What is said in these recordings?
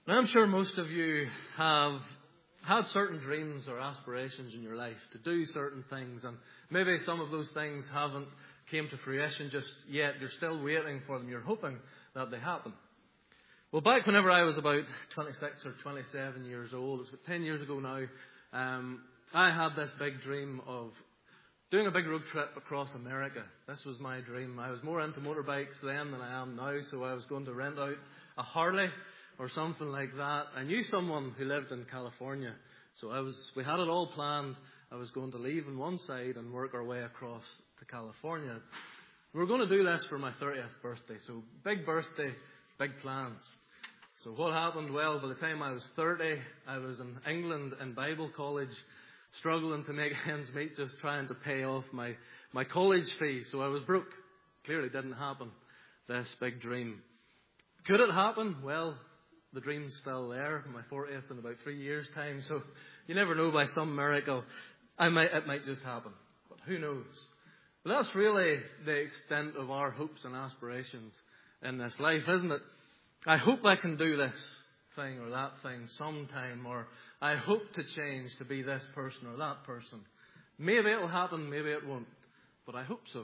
Now, I'm sure most of you have had certain dreams or aspirations in your life to do certain things, and maybe some of those things haven't came to fruition just yet. You're still waiting for them. You're hoping that they happen. Well, back whenever I was about 26 or 27 years old, it's about 10 years ago now, I had this big dream of doing a big road trip across America. This was my dream. I was more into motorbikes then than I am now, so I was going to rent out a Harley or something like that. I knew someone who lived in California, so we had it all planned. I was going to leave on one side and work our way across to California. We were going to do this for my 30th birthday, so big birthday, big plans. So what happened? Well, by the time I was 30, I was in England in Bible college, struggling to make ends meet, just trying to pay off my college fee. So I was broke. Clearly didn't happen, this big dream. Could it happen? Well, the dream's still there. My 40th in about 3 years' time. So you never know, by some miracle, it might just happen. But who knows? But that's really the extent of our hopes and aspirations in this life, isn't it? I hope I can do this thing or that thing sometime, or I hope to change to be this person or that person. Maybe it'll happen, maybe it won't, but I hope so.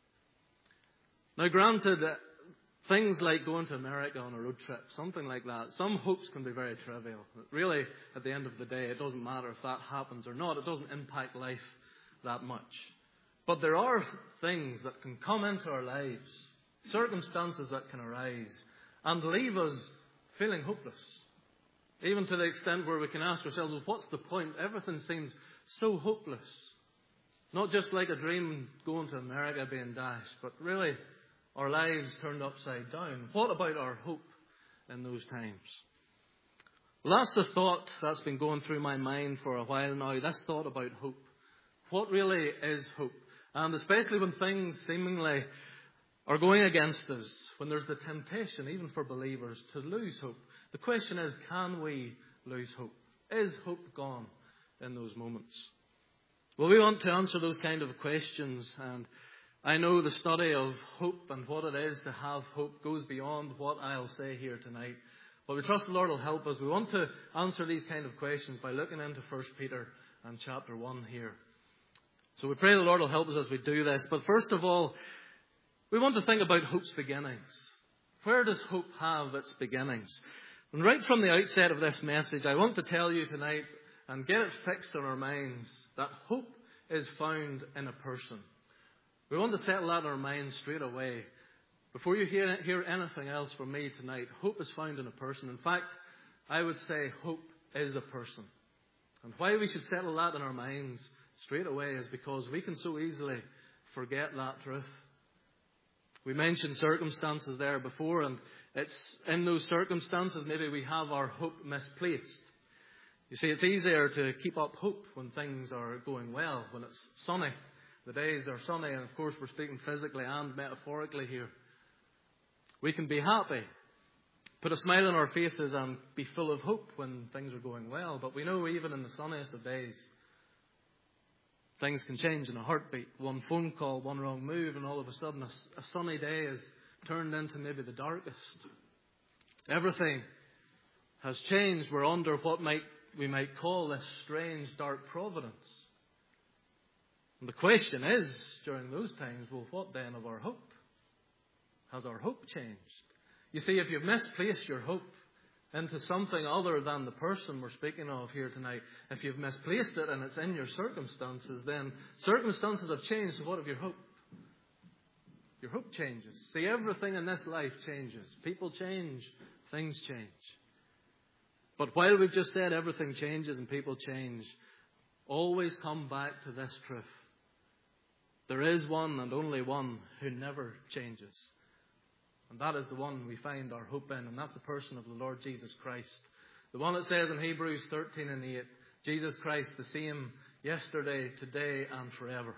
Now, granted, things like going to America on a road trip, something like that, some hopes can be very trivial. Really, at the end of the day, it doesn't matter if that happens or not. It doesn't impact life that much. But there are things that can come into our lives, circumstances that can arise, and leave us feeling hopeless. Even to the extent where we can ask ourselves, well, what's the point? Everything seems so hopeless. Not just like a dream going to America being dashed, but really our lives turned upside down. What about our hope in those times? Well, that's the thought that's been going through my mind for a while now, this thought about hope. What really is hope? And especially when things seemingly are going against us, when there's the temptation, even for believers, to lose hope. The question is, can we lose hope? Is hope gone in those moments? Well, we want to answer those kind of questions, and I know the study of hope and what it is to have hope goes beyond what I'll say here tonight. But we trust the Lord will help us. We want to answer these kind of questions by looking into 1 Peter and chapter 1 here. So we pray the Lord will help us as we do this. But first of all, we want to think about hope's beginnings. Where does hope have its beginnings? And right from the outset of this message, I want to tell you tonight and get it fixed in our minds that hope is found in a person. We want to settle that in our minds straight away. Before you hear anything else from me tonight, hope is found in a person. In fact, I would say hope is a person. And why we should settle that in our minds straight away is because we can so easily forget that truth. We mentioned circumstances there before, and it's in those circumstances maybe we have our hope misplaced. You see, it's easier to keep up hope when things are going well, when it's sunny. The days are sunny, and of course we're speaking physically and metaphorically here. We can be happy, put a smile on our faces and be full of hope when things are going well. But we know even in the sunniest of days, things can change in a heartbeat. One phone call, one wrong move, and all of a sudden a sunny day is turned into maybe the darkest. Everything has changed. We're under what we might call this strange dark providence. And the question is, during those times, well, what then of our hope? Has our hope changed? You see, if you've misplaced your hope into something other than the person we're speaking of here tonight, if you've misplaced it and it's in your circumstances, then circumstances have changed. So what of your hope? Your hope changes. See, everything in this life changes. People change. Things change. But while we've just said everything changes and people change, always come back to this truth. There is one and only one who never changes. And that is the one we find our hope in, and that's the person of the Lord Jesus Christ. The one that says in Hebrews 13:8, Jesus Christ the same yesterday, today, and forever.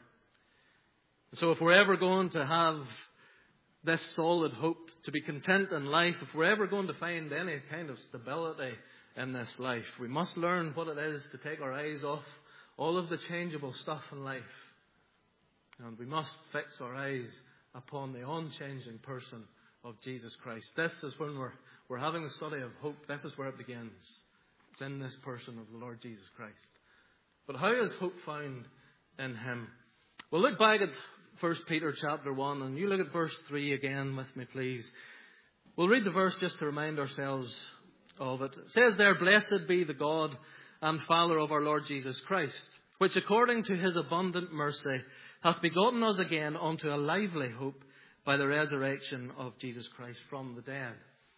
So if we're ever going to have this solid hope, to be content in life, if we're ever going to find any kind of stability in this life, we must learn what it is to take our eyes off all of the changeable stuff in life. And we must fix our eyes upon the unchanging person of Jesus Christ. This is when we're having the study of hope. This is where it begins. It's in this person of the Lord Jesus Christ. But how is hope found in him? Well, look back at 1 Peter chapter 1, and you look at verse 3 again with me, please. We'll read the verse just to remind ourselves of it. It says there, "Blessed be the God and Father of our Lord Jesus Christ, which according to his abundant mercy hath begotten us again unto a lively hope by the resurrection of Jesus Christ from the dead."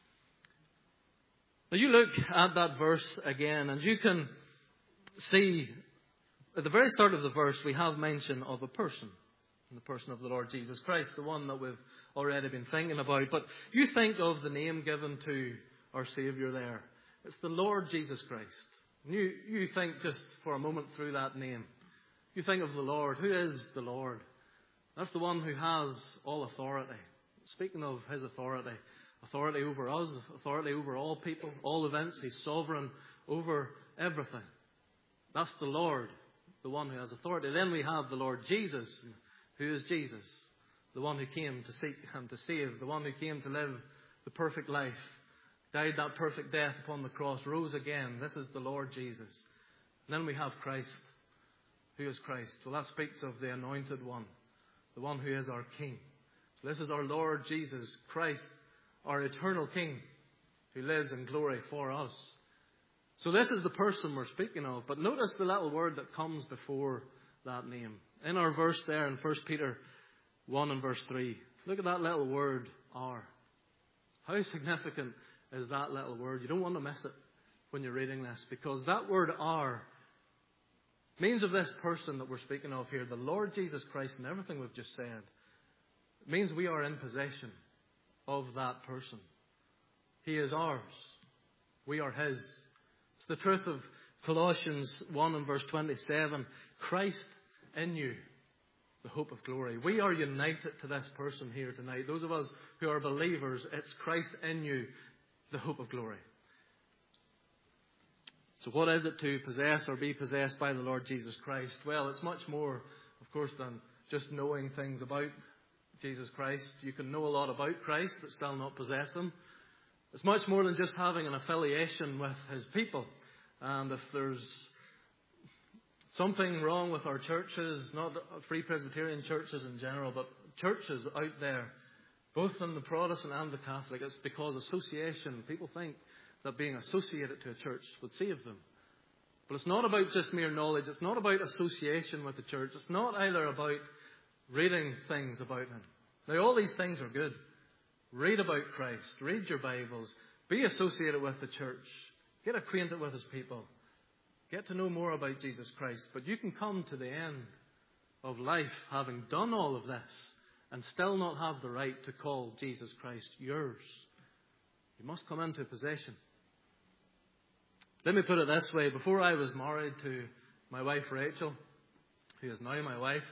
Now you look at that verse again, and you can see at the very start of the verse we have mention of a person, the person of the Lord Jesus Christ, the one that we've already been thinking about. But you think of the name given to our Saviour there. It's the Lord Jesus Christ. You think just for a moment through that name. You think of the Lord. Who is the Lord? That's the one who has all authority. Speaking of his authority, authority over us, authority over all people, all events. He's sovereign over everything. That's the Lord, the one who has authority. Then we have the Lord Jesus. Who is Jesus? The one who came to seek and to save. The one who came to live the perfect life. Died that perfect death upon the cross. Rose again. This is the Lord Jesus. And then we have Christ. Who is Christ? Well, that speaks of the anointed one. The one who is our King. So this is our Lord Jesus Christ, our eternal King, who lives in glory for us. So this is the person we're speaking of. But notice the little word that comes before that name. In our verse there in 1 Peter 1 and verse 3. Look at that little word, "are." How significant is that little word? You don't want to miss it when you're reading this, because that word "are" means of this person that we're speaking of here, the Lord Jesus Christ, and everything we've just said. It means we are in possession of that person. He is ours. We are his. It's the truth of Colossians 1 and verse 27. Christ in you, the hope of glory. We are united to this person here tonight. Those of us who are believers, it's Christ in you, the hope of glory. So what is it to possess or be possessed by the Lord Jesus Christ? Well, it's much more, of course, than just knowing things about Jesus Christ. You can know a lot about Christ but still not possess him. It's much more than just having an affiliation with his people. And if there's something wrong with our churches, not Free Presbyterian churches in general, but churches out there, both in the Protestant and the Catholic, it's because association, people think that being associated to a church would save them. But it's not about just mere knowledge. It's not about association with the church. It's not either about reading things about him. Now, all these things are good. Read about Christ. Read your Bibles. Be associated with the church. Get acquainted with his people. Get to know more about Jesus Christ. But you can come to the end of life having done all of this and still not have the right to call Jesus Christ yours. You must come into possession. Let me put it this way. Before I was married to my wife Rachel, who is now my wife,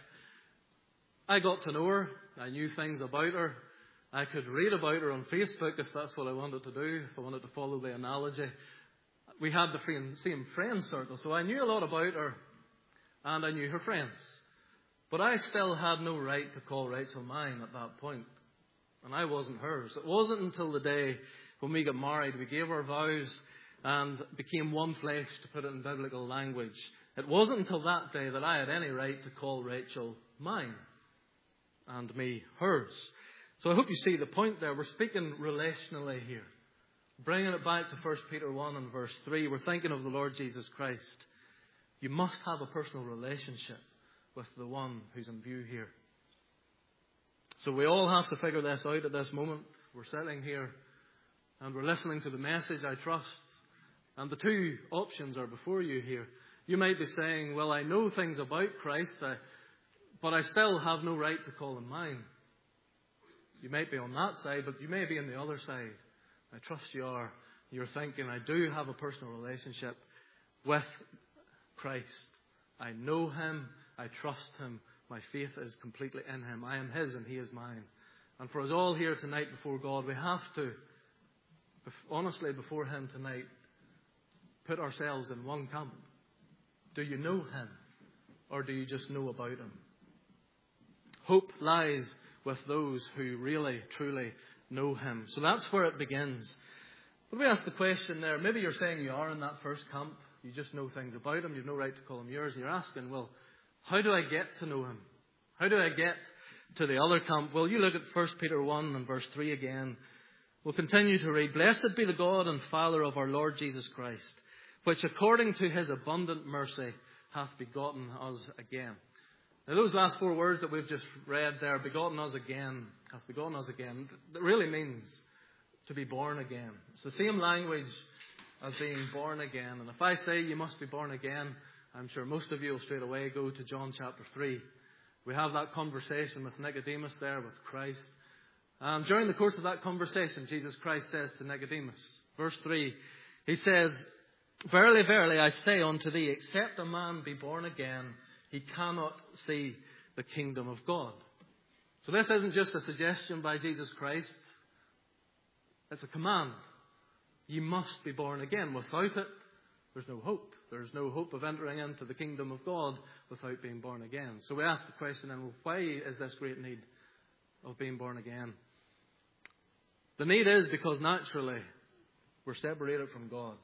I got to know her. I knew things about her. I could read about her on Facebook if that's what I wanted to do, if I wanted to follow the analogy. We had the same friend circle, so I knew a lot about her and I knew her friends. But I still had no right to call Rachel mine at that point. And I wasn't hers. It wasn't until the day when we got married, we gave our vows and became one flesh, to put it in biblical language. It wasn't until that day that I had any right to call Rachel mine and me hers. So I hope you see the point there. We're speaking relationally here. Bringing it back to 1 Peter 1 and verse 3, we're thinking of the Lord Jesus Christ. You must have a personal relationship with the one who's in view here. So we all have to figure this out at this moment. We're sitting here and we're listening to the message, I trust. And the two options are before you here. You might be saying, well, I know things about Christ, but I still have no right to call him mine. You might be on that side, but you may be on the other side. I trust you are. You're thinking, I do have a personal relationship with Christ. I know him. I trust him. My faith is completely in him. I am his and he is mine. And for us all here tonight before God, we have to, honestly before him tonight, put ourselves in one camp. Do you know him? Or do you just know about him? Hope lies with those who really, truly know him. So that's where it begins. But we ask the question there, maybe you're saying you are in that first camp, you just know things about him, you've no right to call him yours, and you're asking, well, how do I get to know him? How do I get to the other camp? Well, you look at 1 Peter 1 and verse 3 again. We'll continue to read, Blessed be the God and Father of our Lord Jesus Christ, which according to his abundant mercy hath begotten us again. Now those last 4 words that we've just read there, begotten us again, hath begotten us again, that really means to be born again. It's the same language as being born again. And if I say you must be born again, I'm sure most of you will straight away go to John chapter 3. We have that conversation with Nicodemus there, with Christ. And during the course of that conversation, Jesus Christ says to Nicodemus, verse 3, he says, Verily, verily, I say unto thee, except a man be born again, he cannot see the kingdom of God. So this isn't just a suggestion by Jesus Christ. It's a command. You must be born again. Without it, there's no hope. There's no hope of entering into the kingdom of God without being born again. So we ask the question then, well, why is this great need of being born again? The need is because naturally we're separated from God.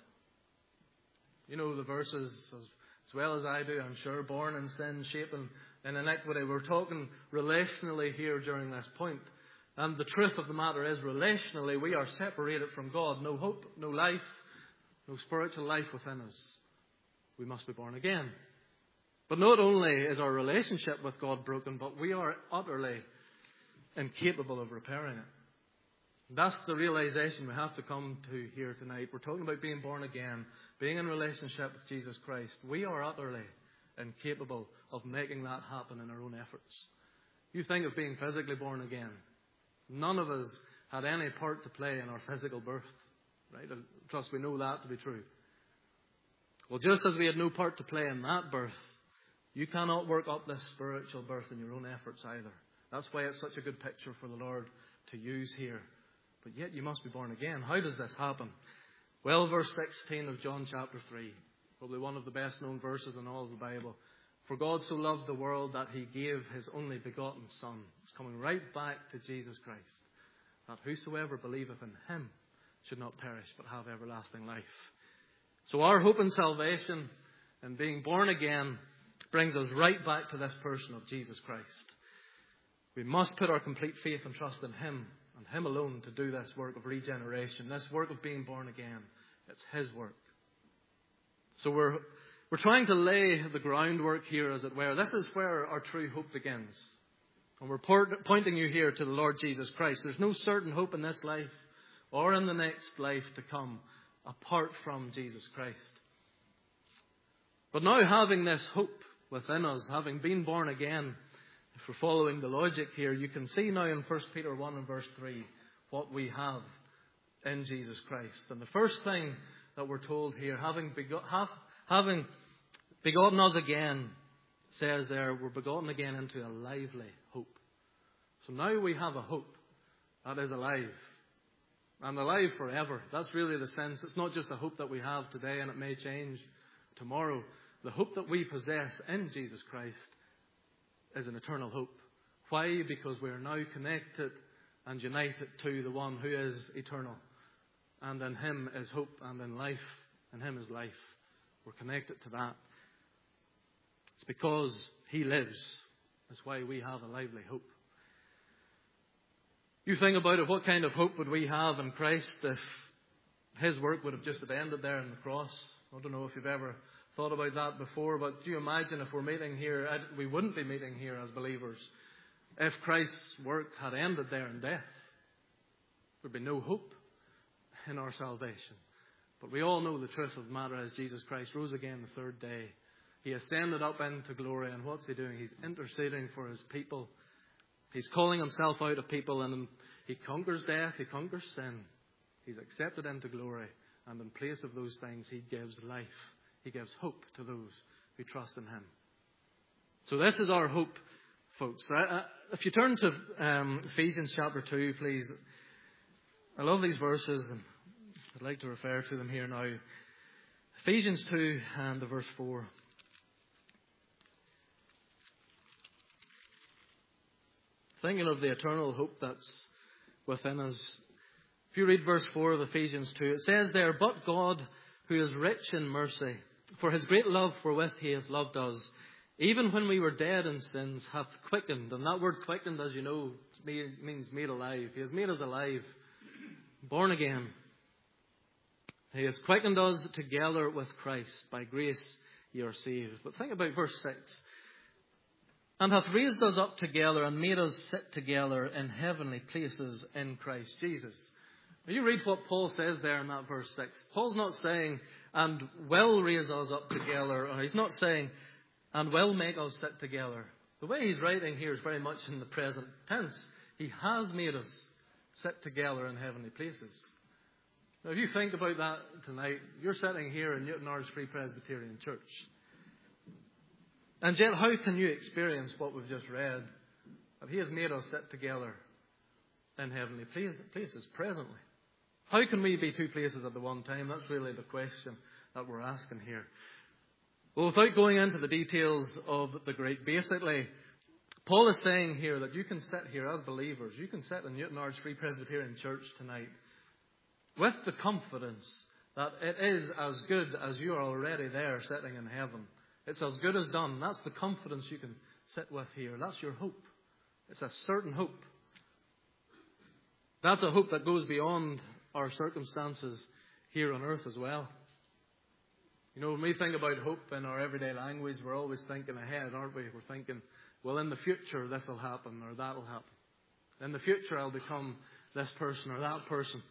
You know the verses as well as I do, I'm sure. Born in sin, shapen in iniquity. We're talking relationally here during this point. And the truth of the matter is, relationally, we are separated from God. No hope, no life, no spiritual life within us. We must be born again. But not only is our relationship with God broken, but we are utterly incapable of repairing it. That's the realization we have to come to here tonight. We're talking about being born again, being in relationship with Jesus Christ. We are utterly incapable of making that happen in our own efforts. You think of being physically born again. None of us had any part to play in our physical birth. Right? I trust we know that to be true. Well, just as we had no part to play in that birth, you cannot work up this spiritual birth in your own efforts either. That's why it's such a good picture for the Lord to use here. But yet you must be born again. How does this happen? Well, verse 16 of John chapter 3, probably one of the best known verses in all of the Bible. For God so loved the world that he gave his only begotten Son. It's coming right back to Jesus Christ. That whosoever believeth in him should not perish but have everlasting life. So our hope in salvation and being born again brings us right back to this person of Jesus Christ. We must put our complete faith and trust in him and him alone to do this work of regeneration, this work of being born again. It's his work. So we're trying to lay the groundwork here, as it were. This is where our true hope begins. And we're pointing you here to the Lord Jesus Christ. There's no certain hope in this life or in the next life to come apart from Jesus Christ. But now having this hope within us, having been born again, if we're following the logic here, you can see now in 1 Peter 1 and verse 3 what we have in Jesus Christ. And the first thing that we're told here, having begotten us again, says there, we're begotten again into a lively hope. So now we have a hope that is alive. And alive forever. That's really the sense. It's not just a hope that we have today and it may change tomorrow. The hope that we possess in Jesus Christ is an eternal hope. Why? Because we are now connected and united to the one who is eternal. And in him is hope, and in life, in him is life. We're connected to that. It's because he lives. That's why we have a lively hope. You think about it, what kind of hope would we have in Christ if his work would have just ended there on the cross? I don't know if you've ever thought about that before, but do you imagine if we're meeting here, we wouldn't be meeting here as believers, if Christ's work had ended there in death? There'd be no hope in our salvation. But we all know the truth of the matter is Jesus Christ rose again the third day. He ascended up into glory, and what's he doing? He's interceding for his people. He's calling himself out of people, and he conquers death, he conquers sin. He's accepted into glory, and in place of those things, he gives life. He gives hope to those who trust in him. So this is our hope, folks. If you turn to Ephesians chapter 2, please. I love these verses, and I'd like to refer to them here now. Ephesians 2 and verse 4. Thinking of the eternal hope that's within us, If you read verse 4 of Ephesians 2, it says there, "But God, who is rich in mercy, for his great love wherewith he hath loved us, even when we were dead in sins, hath quickened." And that word quickened, as you know, means made alive. He has made us alive, born again. He has quickened us together with Christ. By grace ye are saved. But think about verse 6. "And hath raised us up together and made us sit together in heavenly places in Christ Jesus." Now you read what Paul says there in that verse 6. Paul's not saying, "and will raise us up together," or he's not saying, "and will make us sit together." The way he's writing here is very much in the present tense. He has made us sit together in heavenly places. Now, if you think about that tonight, you're sitting here in Newtownards Free Presbyterian Church. And yet, how can you experience what we've just read? That he has made us sit together in heavenly places presently. How can we be two places at the one time? That's really the question that we're asking here. Well, without going into the details of the Greek, basically, Paul is saying here that you can sit here as believers. You can sit in Newtownards Free Presbyterian Church tonight with the confidence that it is as good as you are already there sitting in heaven. It's as good as done. That's the confidence you can sit with here. That's your hope. It's a certain hope. That's a hope that goes beyond our circumstances here on earth as well. You know, when we think about hope in our everyday language, we're always thinking ahead, aren't we? We're thinking, well, in the future this will happen or that will happen. In the future I'll become this person or that person.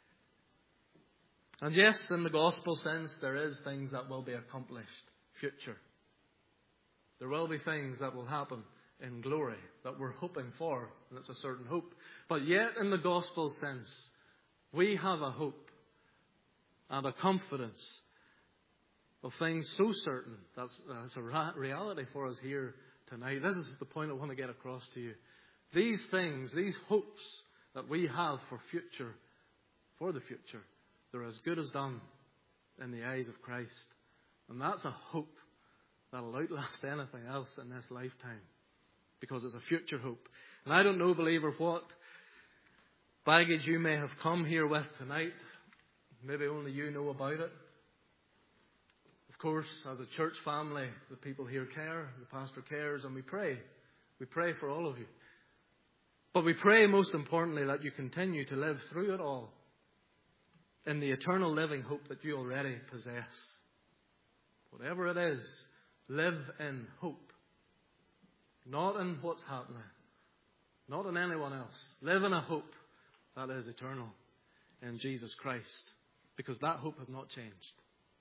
And yes, in the gospel sense, there is things that will be accomplished. Future. There will be things that will happen in glory that we're hoping for, and it's a certain hope. But yet, in the gospel sense, we have a hope and a confidence of things so certain that's a reality for us here tonight. This is the point I want to get across to you. These things, these hopes that we have for the future, they're as good as done in the eyes of Christ. And that's a hope that'll outlast anything else in this lifetime, because it's a future hope. And I don't know, believer, what baggage you may have come here with tonight. Maybe only you know about it. Of course, as a church family, the people here care, the pastor cares, and we pray. We pray for all of you. But we pray most importantly that you continue to live through it all in the eternal living hope that you already possess. Whatever it is, live in hope. Not in what's happening. Not in anyone else. Live in a hope that is eternal in Jesus Christ. Because that hope has not changed.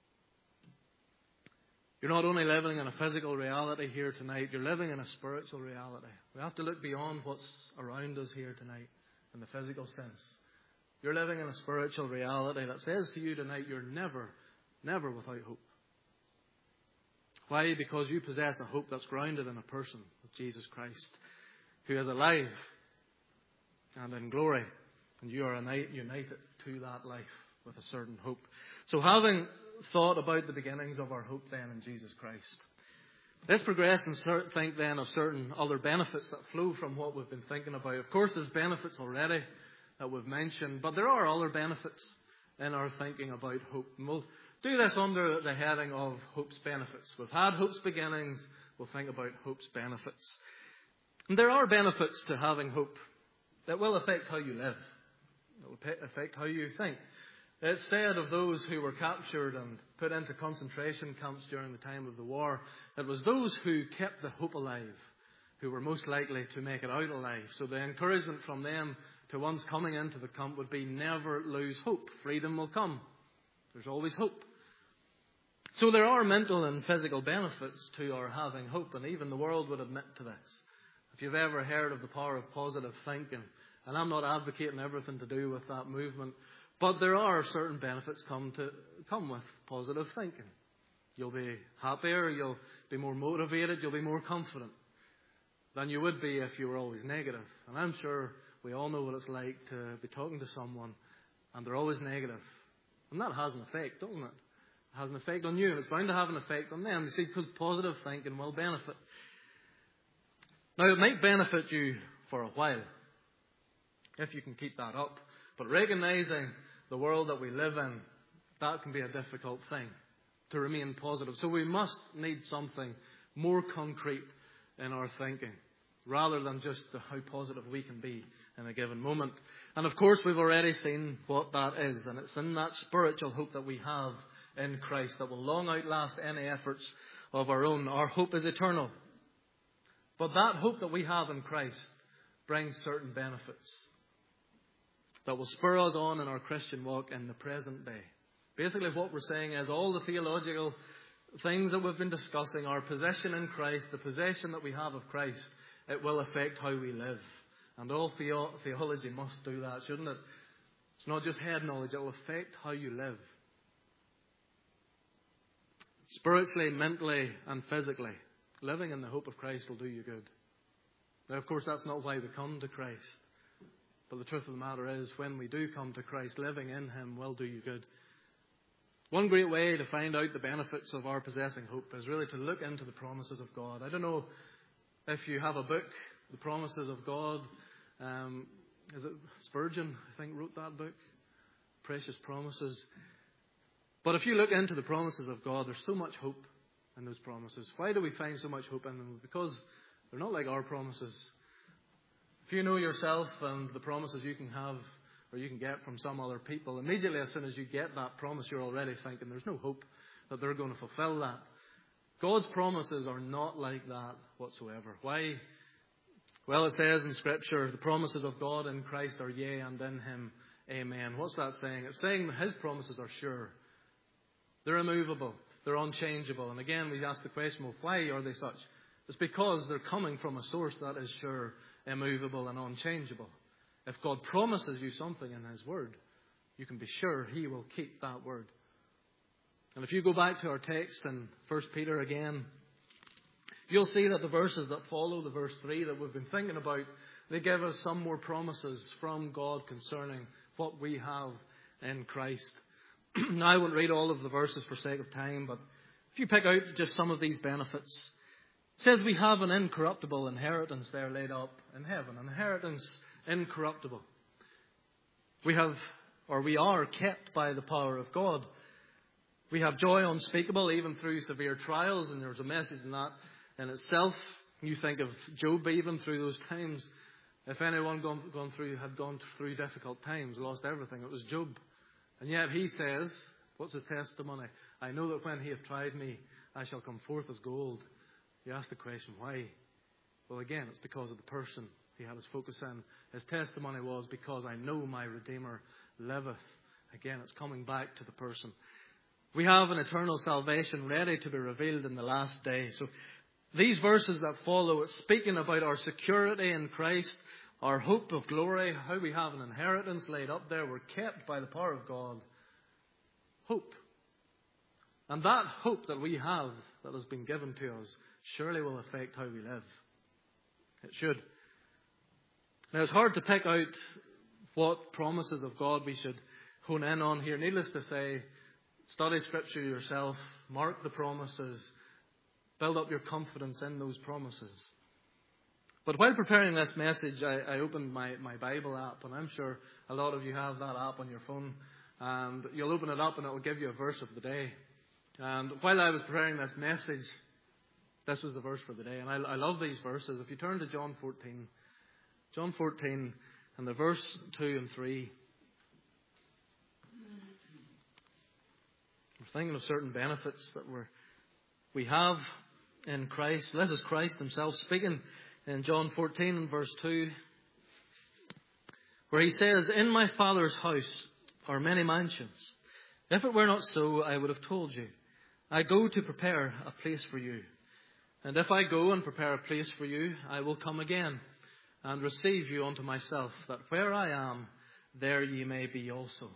You're not only living in a physical reality here tonight, you're living in a spiritual reality. We have to look beyond what's around us here tonight in the physical sense. You're living in a spiritual reality that says to you tonight, you're never, never without hope. Why? Because you possess a hope that's grounded in a person, Jesus Christ, who is alive and in glory. And you are united to that life with a certain hope. So having thought about the beginnings of our hope then in Jesus Christ, let's progress and think then of certain other benefits that flow from what we've been thinking about. Of course, there's benefits already that we've mentioned, but there are other benefits in our thinking about hope. And we'll do this under the heading of hope's benefits. We've had hope's beginnings, we'll think about hope's benefits. And there are benefits to having hope that will affect how you live. It will affect how you think. It's said of those who were captured and put into concentration camps during the time of the war, it was those who kept the hope alive who were most likely to make it out alive. So the encouragement from them to ones coming into the camp would be never lose hope. Freedom will come. There's always hope. So there are mental and physical benefits to our having hope, and even the world would admit to this. If you've ever heard of the power of positive thinking, and I'm not advocating everything to do with that movement, but there are certain benefits come with positive thinking. You'll be happier, you'll be more motivated, you'll be more confident than you would be if you were always negative. And I'm sure we all know what it's like to be talking to someone and they're always negative. And that has an effect, doesn't it? It has an effect on you, and it's bound to have an effect on them. You see, because positive thinking will benefit. Now, it might benefit you for a while, if you can keep that up. But recognizing the world that we live in, that can be a difficult thing to remain positive. So we must need something more concrete in our thinking, rather than just how positive we can be in a given moment. And of course, we've already seen what that is. And it's in that spiritual hope that we have in Christ that will long outlast any efforts of our own. Our hope is eternal. But that hope that we have in Christ brings certain benefits that will spur us on in our Christian walk in the present day. Basically, what we're saying is all the theological things that we've been discussing, our position in Christ, the possession that we have of Christ, it will affect how we live. And all theology must do that, shouldn't it? It's not just head knowledge, it will affect how you live. Spiritually, mentally, and physically, living in the hope of Christ will do you good. Now, of course, that's not why we come to Christ. But the truth of the matter is, when we do come to Christ, living in Him will do you good. One great way to find out the benefits of our possessing hope is really to look into the promises of God. I don't know if you have a book, The Promises of God. Is it Spurgeon, I think, wrote that book? Precious Promises. But if you look into the promises of God, there's so much hope in those promises. Why do we find so much hope in them? Because they're not like our promises. If you know yourself and the promises you can have or you can get from some other people, immediately as soon as you get that promise, you're already thinking there's no hope that they're going to fulfill that. God's promises are not like that whatsoever. Why? Well, it says in Scripture, the promises of God in Christ are yea, and in Him, amen. What's that saying? It's saying that His promises are sure. They're immovable. They're unchangeable. And again, we ask the question, well, why are they such? It's because they're coming from a source that is sure, immovable, and unchangeable. If God promises you something in His Word, you can be sure He will keep that word. And if you go back to our text in 1 Peter again, you'll see that the verses that follow, the verse 3 that we've been thinking about, they give us some more promises from God concerning what we have in Christ. Now, I won't read all of the verses for sake of time, but if you pick out just some of these benefits, it says we have an incorruptible inheritance there laid up in heaven. An inheritance incorruptible. We are kept by the power of God. We have joy unspeakable even through severe trials, and there's a message in that in itself. You think of Job even through those times. If anyone had gone through difficult times, lost everything, it was Job. And yet he says, what's his testimony? I know that when He hath tried me, I shall come forth as gold. You ask the question, why? Well, again, it's because of the person he had his focus in. His testimony was, because I know my Redeemer liveth. Again, it's coming back to the person. We have an eternal salvation ready to be revealed in the last day. So these verses that follow, it's speaking about our security in Christ, our hope of glory, how we have an inheritance laid up there. We're kept by the power of God. Hope. And that hope that we have, that has been given to us, surely will affect how we live. It should. Now, it's hard to pick out what promises of God we should hone in on here. Needless to say, study Scripture yourself, mark the promises, build up your confidence in those promises. But while preparing this message, I opened my Bible app, and I'm sure a lot of you have that app on your phone. And you'll open it up and it will give you a verse of the day. And while I was preparing this message, this was the verse for the day. And I love these verses. If you turn to John 14 and the verse 2 and 3. We're thinking of certain benefits that we have in Christ. This is Christ Himself speaking in John 14 and verse 2, where He says, "In my Father's house are many mansions. If it were not so, I would have told you. I go to prepare a place for you. And if I go and prepare a place for you, I will come again and receive you unto myself, that where I am, there ye may be also."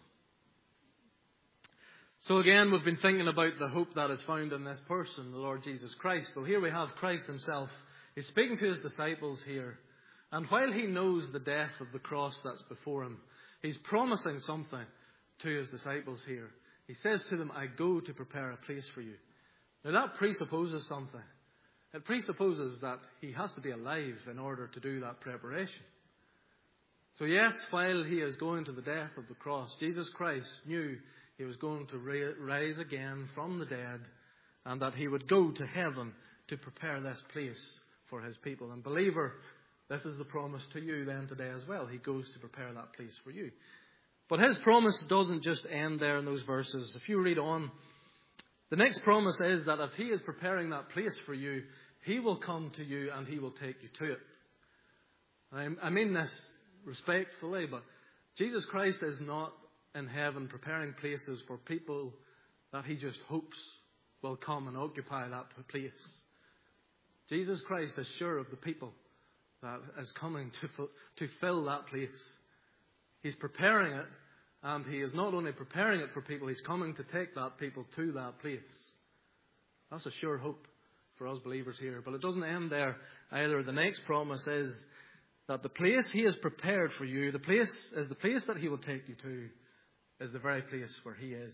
So again, we've been thinking about the hope that is found in this person, the Lord Jesus Christ. Well, here we have Christ Himself. He's speaking to His disciples here. And while He knows the death of the cross that's before Him, He's promising something to His disciples here. He says to them, "I go to prepare a place for you." Now that presupposes something. It presupposes that He has to be alive in order to do that preparation. So yes, while he is going to the death of the cross, Jesus Christ knew he was going to rise again from the dead, and that he would go to heaven to prepare this place for his people. And believer, this is the promise to you then today as well. He goes to prepare that place for you. But his promise doesn't just end there in those verses. If you read on, the next promise is that if he is preparing that place for you, he will come to you and he will take you to it. I mean this respectfully, but Jesus Christ is not in heaven preparing places for people that he just hopes will come and occupy that place. Jesus Christ is sure of the people that is coming to fill that place. He's preparing it, and he is not only preparing it for people, he's coming to take that people to that place. That's a sure hope for us believers here. But it doesn't end there either. The next promise is that the place he has prepared for you, the place that he will take you to, is the very place where he is.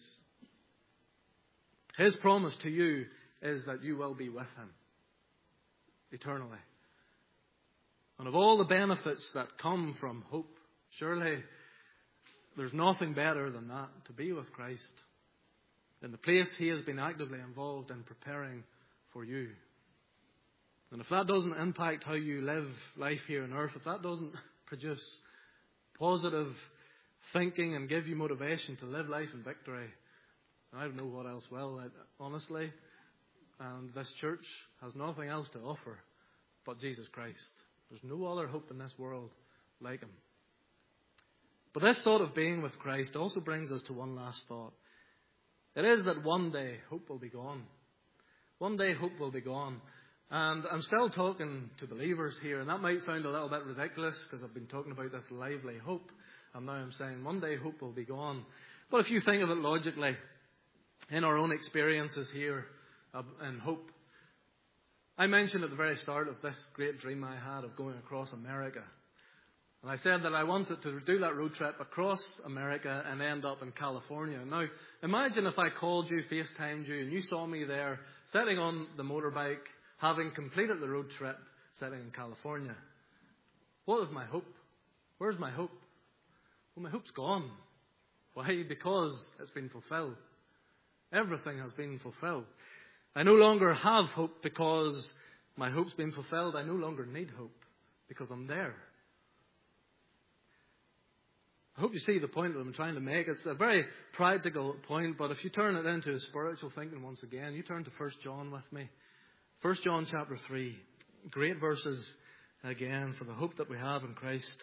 His promise to you is that you will be with him eternally. And of all the benefits that come from hope, surely there's nothing better than that, to be with Christ in the place he has been actively involved in preparing for you. And if that doesn't impact how you live life here on earth, if that doesn't produce positive thinking and give you motivation to live life in victory, I don't know what else will, honestly. And this church has nothing else to offer but Jesus Christ. There's no other hope in this world like him. But this thought of being with Christ also brings us to one last thought. It is that one day hope will be gone. One day hope will be gone. And I'm still talking to believers here, and that might sound a little bit ridiculous because I've been talking about this lively hope, and now I'm saying one day hope will be gone. But if you think of it logically, in our own experiences here in hope, I mentioned at the very start of this great dream I had of going across America. And I said that I wanted to do that road trip across America and end up in California. Now, imagine if I called you, FaceTimed you, and you saw me there sitting on the motorbike, having completed the road trip, sitting in California. What is my hope? Where's my hope? Well, my hope's gone. Why? Because it's been fulfilled. Everything has been fulfilled. I no longer have hope because my hope's been fulfilled. I no longer need hope because I'm there. I hope you see the point that I'm trying to make. It's a very practical point, but if you turn it into spiritual thinking once again, you turn to 1 John with me. 1 John chapter 3. Great verses again for the hope that we have in Christ.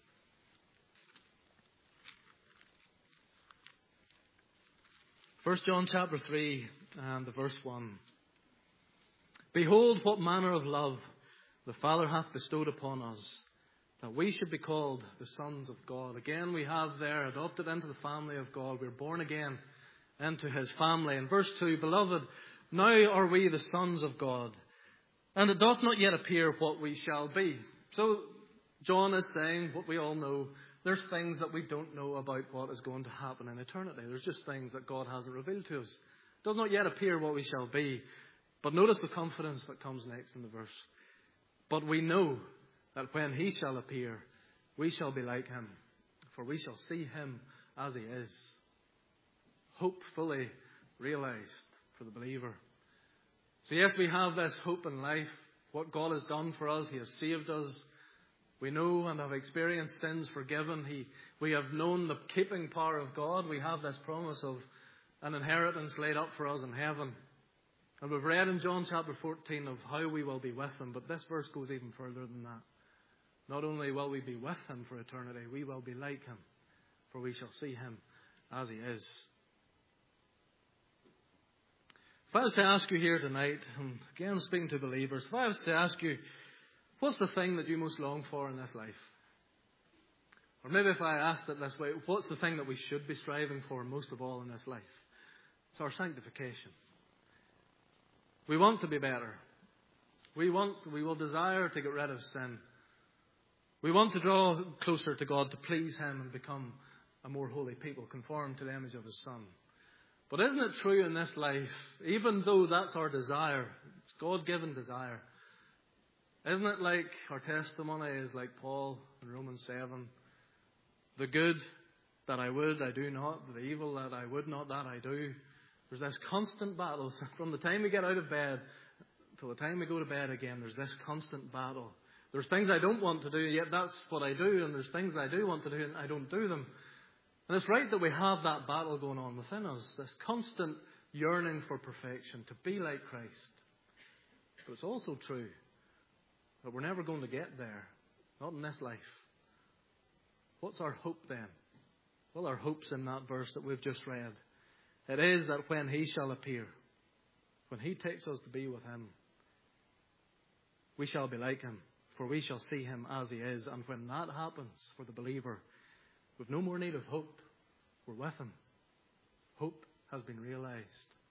1 John chapter 3 and the verse 1. Behold, what manner of love the Father hath bestowed upon us, that we should be called the sons of God. Again, we have there, adopted into the family of God. We're born again into his family. In verse 2, Beloved, now are we the sons of God, and it doth not yet appear what we shall be. So, John is saying what we all know. There's things that we don't know about what is going to happen in eternity. There's just things that God hasn't revealed to us. It does not yet appear what we shall be. But notice the confidence that comes next in the verse. But we know that when he shall appear, we shall be like him, for we shall see him as he is. Hope fully realized for the believer. So yes, we have this hope in life. What God has done for us, he has saved us. We know and have experienced sins forgiven. We have known the keeping power of God. We have this promise of an inheritance laid up for us in heaven. And we've read in John chapter 14 of how we will be with him. But this verse goes even further than that. Not only will we be with him for eternity, we will be like him, for we shall see him as he is. If I was to ask you here tonight, and again speaking to believers, if I was to ask you, what's the thing that you most long for in this life? Or maybe if I asked it this way, what's the thing that we should be striving for most of all in this life? It's our sanctification. We want to be better. We will desire to get rid of sin. We want to draw closer to God to please him and become a more holy people, conformed to the image of his Son. But isn't it true in this life, even though that's our desire, it's God-given desire, isn't it like our testimony is like Paul in Romans 7, The good that I would, I do not. The evil that I would not, that I do. There's this constant battle. From the time we get out of bed till the time we go to bed again, there's this constant battle. There's things I don't want to do, yet that's what I do. And there's things I do want to do, and I don't do them. And it's right that we have that battle going on within us. This constant yearning for perfection, to be like Christ. But it's also true that we're never going to get there. Not in this life. What's our hope then? Well, our hope's in that verse that we've just read. It is that when He shall appear, when He takes us to be with Him, we shall be like Him, for we shall see Him as He is. And when that happens for the believer, we've no more need of hope. We're with Him. Hope has been realized.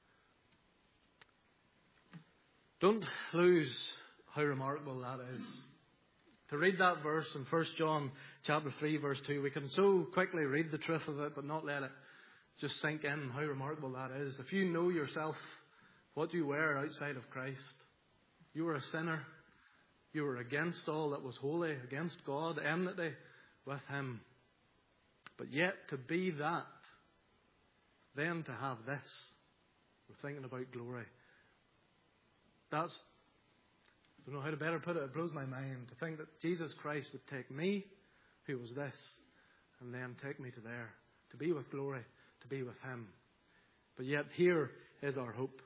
Don't lose how remarkable that is. To read that verse in 1 John chapter 3, verse 2, we can so quickly read the truth of it, but not let it just sink in how remarkable that is. If you know yourself, what you were outside of Christ, you were a sinner. You were against all that was holy, against God, enmity with Him. But yet to be that, then to have this, we're thinking about glory. That's, I don't know how to better put it, it blows my mind to think that Jesus Christ would take me, who was this, and then take me to there, to be with glory, to be with Him. But yet here is our hope.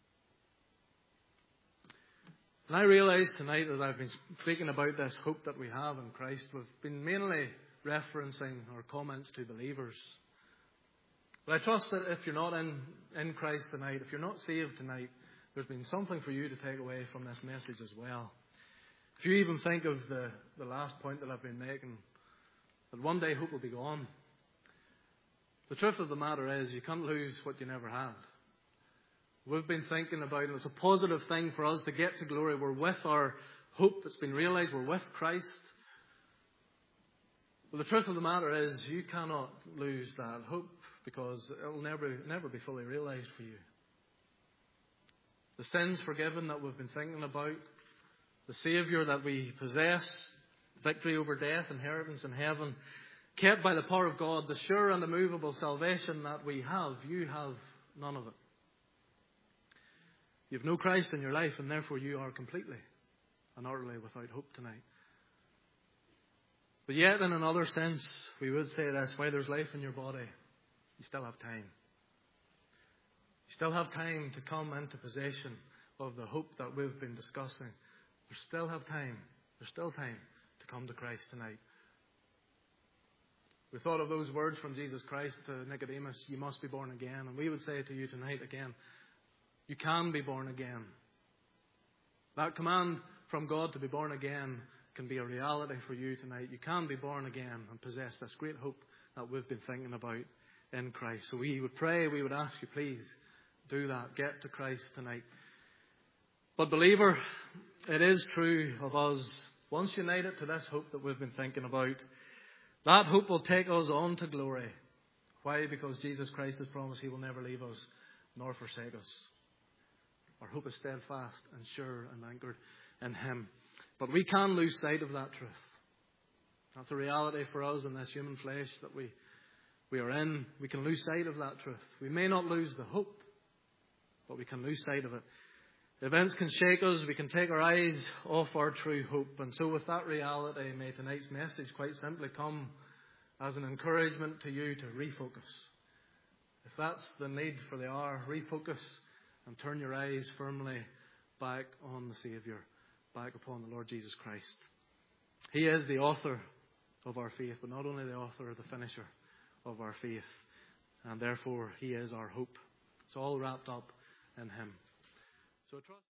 And I realise tonight, as I've been speaking about this hope that we have in Christ, we've been mainly referencing our comments to believers. But I trust that if you're not in Christ tonight, if you're not saved tonight, there's been something for you to take away from this message as well. If you even think of the last point that I've been making, that one day hope will be gone. The truth of the matter is, you can't lose what you never had. We've been thinking about, and it's a positive thing for us to get to glory. We're with our hope that's been realized. We're with Christ. Well, the truth of the matter is, you cannot lose that hope because it'll never be fully realized for you. The sins forgiven that we've been thinking about, the Saviour that we possess, victory over death, inheritance in heaven, kept by the power of God, the sure and immovable salvation that we have, you have none of it. You have no Christ in your life, and therefore you are completely and utterly without hope tonight. But yet, in another sense, we would say this: while there's life in your body, you still have time. You still have time to come into possession of the hope that we've been discussing. You still have time. There's still time to come to Christ tonight. We thought of those words from Jesus Christ to Nicodemus: you must be born again. And we would say to you tonight again, you can be born again. That command from God to be born again can be a reality for you tonight. You can be born again and possess this great hope that we've been thinking about in Christ. So we would pray, we would ask you, please do that. Get to Christ tonight. But believer, it is true of us, once united to this hope that we've been thinking about, that hope will take us on to glory. Why? Because Jesus Christ has promised He will never leave us nor forsake us. Our hope is steadfast and sure and anchored in Him. But we can lose sight of that truth. That's a reality for us in this human flesh that we are in. We can lose sight of that truth. We may not lose the hope, but we can lose sight of it. Events can shake us. We can take our eyes off our true hope. And so with that reality, may tonight's message quite simply come as an encouragement to you to refocus. If that's the need for the hour, refocus and turn your eyes firmly back on the Saviour, back upon the Lord Jesus Christ. He is the author of our faith, but not only the author, the finisher of our faith. And therefore, He is our hope. It's all wrapped up in Him. So trust.